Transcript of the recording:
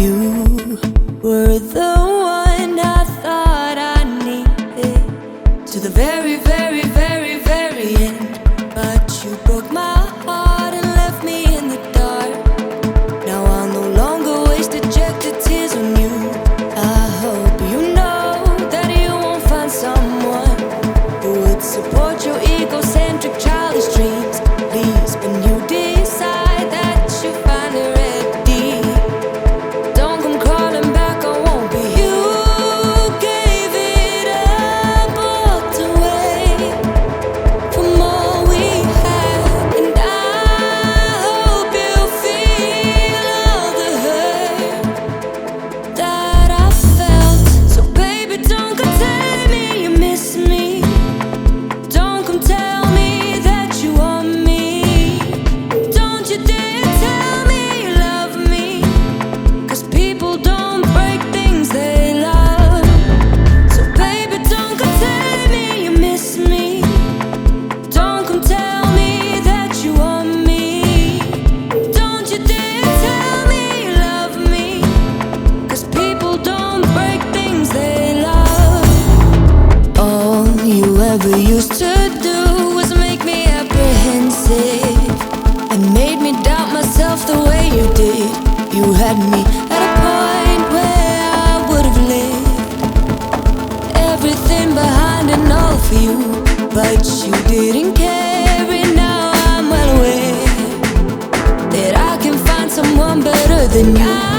You were the one I thought I needed to the very, very, very, very end. But you broke my heart and left me in the dark. Now I'll no longer waste dejected tears on you. I hope you know that you won't find someone who would support your egocentric childish dreams. Please, when you decide that you finally ready, don't come crawling back, I won't be. You gave it up, walked away from all we had, and I hope you feel all the hurt that I felt. So baby, don't come telling me you miss me. Don't come tell me that you want me. Don't you dare tell me you love me, 'cause people don't break things they love. So baby, don't come telling me you miss me. Don't come tell me that you want me. Don't you dare tell me you love me, 'cause people don't break things they love. All you ever used to do was make me apprehensive and made me doubt myself the way you did. You had me at a point where I would have lived everything behind and all for you, but you didn't care. And now I'm well aware that I can find someone better than you.